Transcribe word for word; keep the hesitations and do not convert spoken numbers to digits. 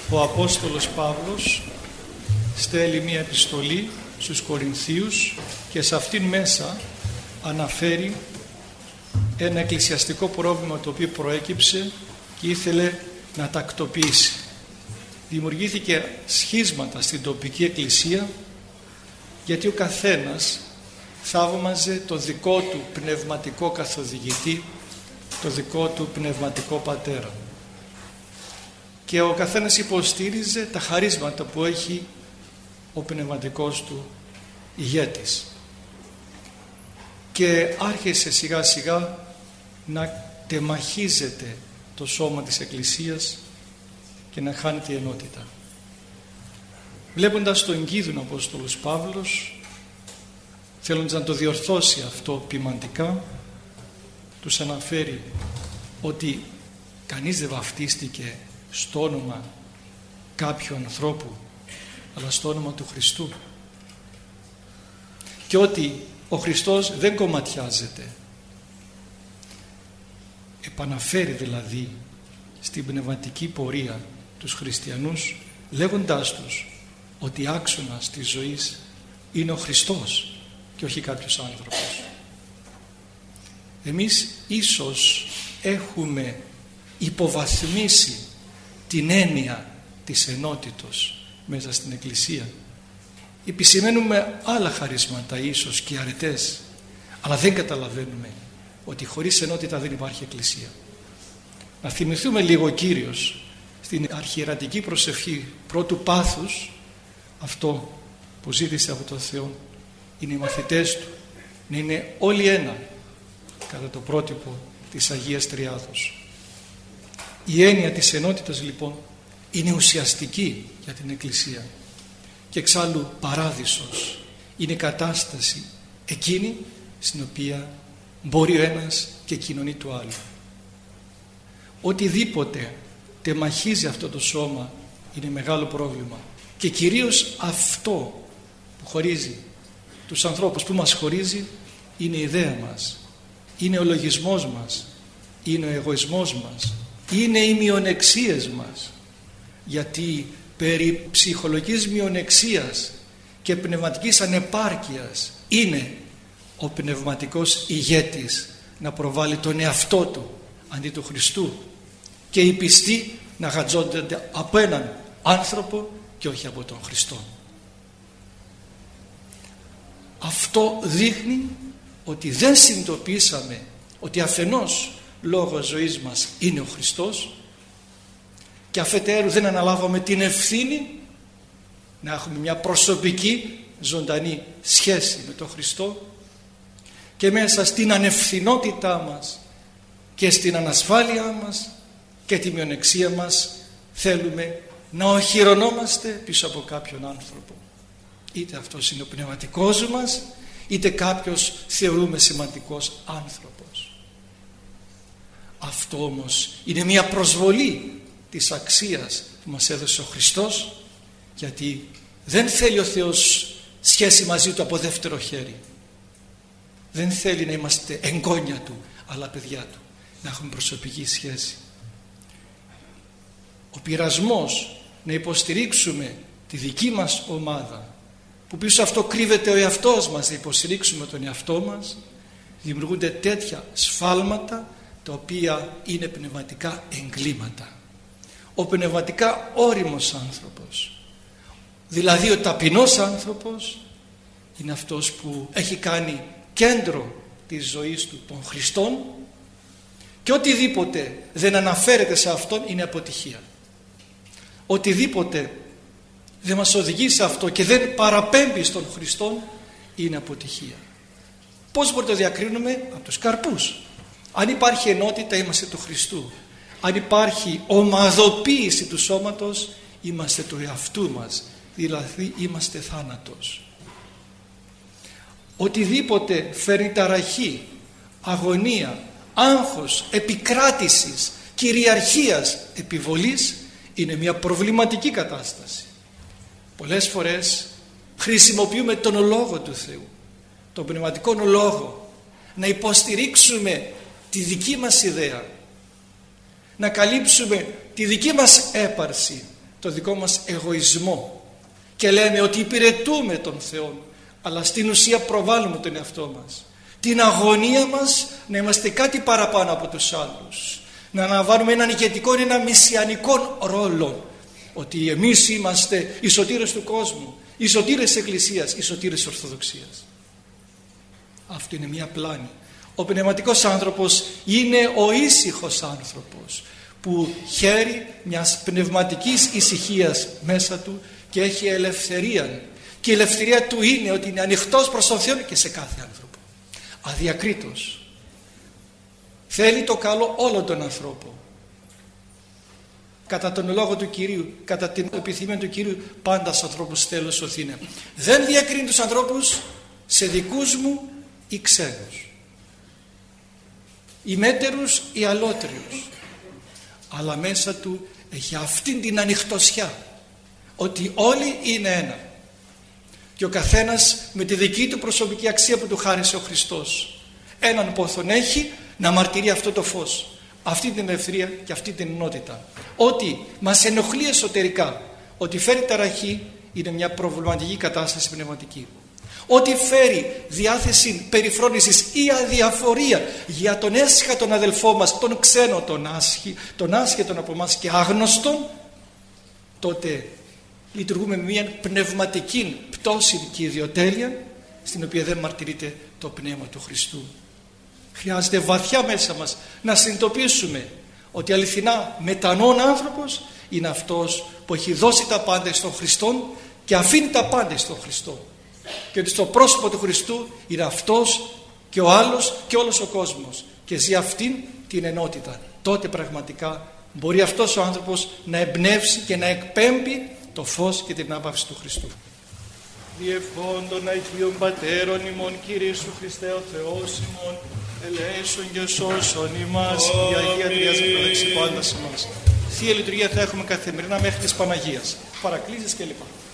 ο Απόστολος Παύλος στέλνει μία επιστολή στους Κορινθίους και σε αυτήν μέσα αναφέρει ένα εκκλησιαστικό πρόβλημα το οποίο προέκυψε και ήθελε να τακτοποιήσει. Δημιουργήθηκε σχίσματα στην τοπική εκκλησία γιατί ο καθένας θαύμαζε το δικό του πνευματικό καθοδηγητή, το δικό του πνευματικό πατέρα, και ο καθένας υποστήριζε τα χαρίσματα που έχει ο πνευματικός του ηγέτης, και άρχισε σιγά σιγά να τεμαχίζεται το σώμα της Εκκλησίας και να χάνεται η ενότητα. Βλέποντας τον κίνδυνο ο Απόστολος Παύλος, θέλοντας να το διορθώσει αυτό ποιμαντικά, τους αναφέρει ότι κανείς δεν βαφτίστηκε στο όνομα κάποιου ανθρώπου, αλλά στο όνομα του Χριστού, και ότι ο Χριστός δεν κομματιάζεται. Επαναφέρει δηλαδή στην πνευματική πορεία τους χριστιανούς, λέγοντάς τους ότι άξονας της ζωής είναι ο Χριστός και όχι κάποιος άνθρωπος. Εμείς ίσως έχουμε υποβαθμίσει την έννοια της ενότητος μέσα στην Εκκλησία. Επισημαίνουμε άλλα χαρίσματα ίσως και αρετές, αλλά δεν καταλαβαίνουμε ότι χωρίς ενότητα δεν υπάρχει Εκκλησία. Να θυμηθούμε λίγο ο Κύριος στην αρχιερατική προσευχή πρώτου πάθους, αυτό που ζήτησε από τον Θεό είναι οι μαθητές του να είναι όλοι ένα κατά το πρότυπο της Αγίας Τριάδος. Η έννοια της ενότητας λοιπόν είναι ουσιαστική για την Εκκλησία, και εξάλλου παράδεισος είναι κατάσταση εκείνη στην οποία μπορεί ο ένας και κοινωνεί του άλλου. Οτιδήποτε τεμαχίζει αυτό το σώμα είναι μεγάλο πρόβλημα, και κυρίως αυτό που χωρίζει τους ανθρώπους, που μας χωρίζει, είναι η ιδέα μας, είναι ο λογισμός μας, είναι ο εγωισμός μας, είναι οι μειονεξίες μας, γιατί περί ψυχολογικής μειονεξίας και πνευματικής ανεπάρκειας είναι ο πνευματικός ηγέτης να προβάλλει τον εαυτό του αντί του Χριστού, και οι πιστοί να γατζώνται από έναν άνθρωπο και όχι από τον Χριστό. Αυτό δείχνει ότι δεν συνειδητοποιήσαμε ότι αφενός λόγος ζωής μας είναι ο Χριστός, και αφετέρου δεν αναλάβαμε την ευθύνη να έχουμε μια προσωπική ζωντανή σχέση με τον Χριστό, και μέσα στην ανευθυνότητά μας και στην ανασφάλειά μας και τη μειονεξία μας θέλουμε να οχυρωνόμαστε πίσω από κάποιον άνθρωπο, είτε αυτός είναι ο πνευματικός μας, είτε κάποιος θεωρούμε σημαντικός άνθρωπος. Αυτό όμως είναι μια προσβολή της αξίας που μας έδωσε ο Χριστός, γιατί δεν θέλει ο Θεός σχέση μαζί του από δεύτερο χέρι. Δεν θέλει να είμαστε εγγόνια του, αλλά παιδιά του, να έχουμε προσωπική σχέση. Ο πειρασμός να υποστηρίξουμε τη δική μας ομάδα, που πίσω αυτό κρύβεται ο εαυτός μας, να υποστηρίξουμε τον εαυτό μας, δημιουργούνται τέτοια σφάλματα τα οποία είναι πνευματικά εγκλήματα. Ο πνευματικά όριμος άνθρωπος, δηλαδή ο ταπεινός άνθρωπος, είναι αυτός που έχει κάνει κέντρο της ζωής του τον Χριστόν, και οτιδήποτε δεν αναφέρεται σε αυτόν είναι αποτυχία. Οτιδήποτε δεν μας οδηγεί σε αυτό και δεν παραπέμπει στον Χριστόν είναι αποτυχία. Πώς μπορούμε να το διακρίνουμε? Από τους καρπούς. Αν υπάρχει ενότητα, είμαστε του Χριστού. Αν υπάρχει ομαδοποίηση του σώματος, είμαστε του εαυτού μας, δηλαδή είμαστε θάνατος. Οτιδήποτε φέρνει ταραχή, αγωνία, άγχος, επικράτησης, κυριαρχίας, επιβολής, είναι μια προβληματική κατάσταση. Πολλές φορές χρησιμοποιούμε τον Λόγο του Θεού, τον πνευματικό Λόγο, να υποστηρίξουμε τη δική μας ιδέα, να καλύψουμε τη δική μας έπαρση, το δικό μας εγωισμό και λέμε ότι υπηρετούμε τον Θεό, αλλά στην ουσία προβάλλουμε τον εαυτό μας. Την αγωνία μας να είμαστε κάτι παραπάνω από τους άλλους, να αναβάλουμε έναν ηγετικό, ένα μεσιανικό ρόλο, ότι εμείς είμαστε οι σωτήρες του κόσμου, οι σωτήρες της Εκκλησίας, οι σωτήρες της Ορθοδοξίας. Αυτό είναι μια πλάνη. Ο πνευματικός άνθρωπος είναι ο ήσυχος άνθρωπος που χαίρει μιας πνευματικής ησυχίας μέσα του και έχει ελευθερία. Και η ελευθερία του είναι ότι είναι ανοιχτός προς τον Θεό και σε κάθε άνθρωπο, αδιακρίτως. Θέλει το καλό όλων των ανθρώπων. Κατά τον λόγο του Κυρίου, κατά την επιθυμία του Κυρίου, πάντα στους ανθρώπους θέλω σωθήνε. Δεν διακρίνει τους ανθρώπους σε δικούς μου ή ξένους, ή μέτερους ή αλότριους, αλλά μέσα του έχει αυτήν την ανοιχτωσιά ότι όλοι είναι ένα και ο καθένας με τη δική του προσωπική αξία που του χάρισε ο Χριστός. Έναν πόθον έχει να μαρτυρεί αυτό το φως, αυτή την ελευθερία και αυτή την ενότητα. Ό,τι μας ενοχλεί εσωτερικά, ότι φέρει ταραχή, είναι μια προβληματική κατάσταση πνευματική. Ό,τι φέρει διάθεση περιφρόνησης ή αδιαφορία για τον έσχα τον αδελφό μας, τον ξένο, τον, άσχη, τον άσχετον από εμάς και άγνωστον, τότε λειτουργούμε με μια πνευματική πτώση και ιδιοτέλεια, στην οποία δεν μαρτυρείται το πνεύμα του Χριστού. Χρειάζεται βαθιά μέσα μας να συνειδητοποιήσουμε ότι αληθινά μετανοών άνθρωπος είναι αυτός που έχει δώσει τα πάντα στον Χριστό και αφήνει τα πάντα στον Χριστό, και ότι στο πρόσωπο του Χριστού είναι αυτός και ο άλλος και όλος ο κόσμος και ζει αυτήν την ενότητα. Τότε πραγματικά μπορεί αυτός ο άνθρωπος να εμπνεύσει και να εκπέμπει το φως και την άπαυση του Χριστού. Διευχών των Αγίων Πατέρων ημών, Κύριε Ιησού Χριστέ ο Θεός ημών, ελέησον και σώσον ημάς, η Αγία Τριάς προδέξει πάντα σε εμάς. Θεία Λειτουργία θα έχουμε καθημερινά μέχρι της Παναγίας, παρακλήσεις κλπ.